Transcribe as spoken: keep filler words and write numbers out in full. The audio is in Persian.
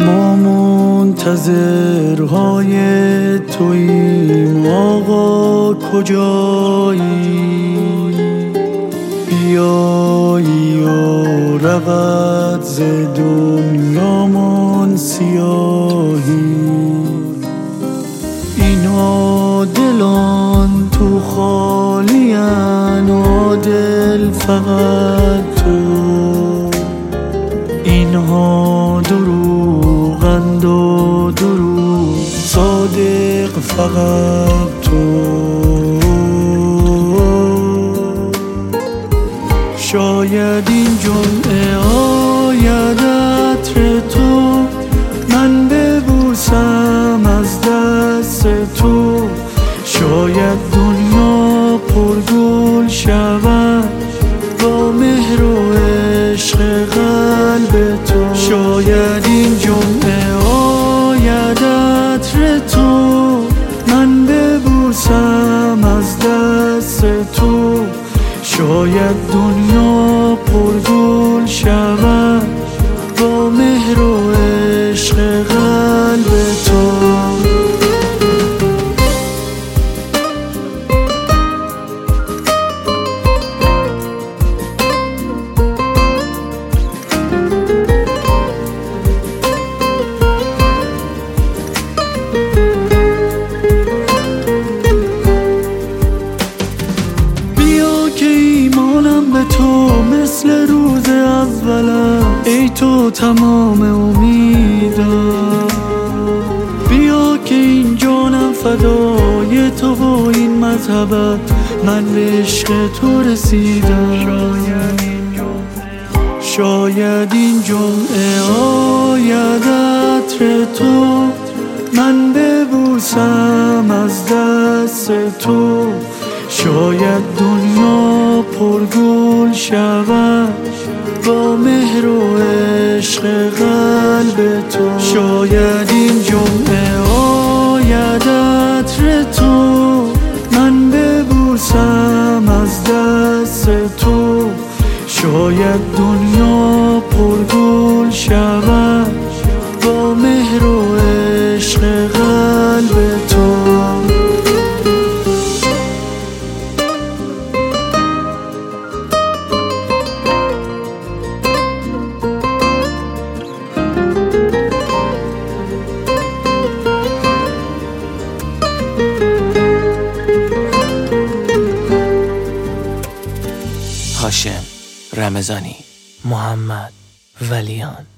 ما منتظرهای توییم آقا کجایی؟ بیایی و رود ز دنیامون سیاهی. اینا دلان تو خالیان و دل فقط تو، اینها دروغند و دروغ صادق فقط تو. شاید این جمعه آید عطر تو، من ببوسم از دست تو. شاید دنیا پرگل شود با مهر و عشق قلب تو. شاید این جمعه آید عطر تو، من ببوسم از دست تو. شاید دنیا پرگل شود با مهر و عشق قلب تو. به تو مثل روز اولم، ای تو تمام امیدم. بیا که این جانم فدای تو و این مذهبت، من به عشق تو رسیدم. شاید این جمعه آید عطر تو، من ببوسم از دست تو. شاید دنیا پرگل شود با مهر و عشق قلب تو. شاید این جمعه آید عطر تو، من ببوسم از دست تو. شاید دنیا پرگل شود با مهر و عشق قلب تو. هاشم رمضانی، محمد ولیان.